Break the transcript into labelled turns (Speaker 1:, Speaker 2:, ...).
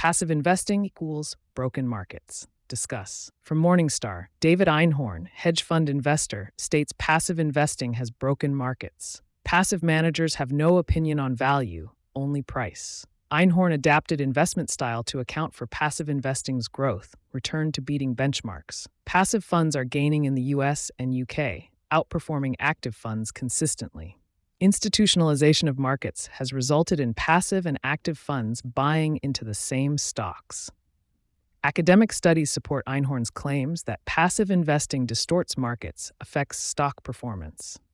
Speaker 1: Passive investing equals broken markets. Discuss. From Morningstar, David Einhorn, hedge fund investor, states passive investing has broken markets. Passive managers have no opinion on value, only price. Einhorn adapted investment style to account for passive investing's growth, returned to beating benchmarks. Passive funds are gaining in the US and UK, outperforming active funds consistently. Institutionalization of markets has resulted in passive and active funds buying into the same stocks. Academic studies support Einhorn's claims that passive investing distorts markets, affects stock performance.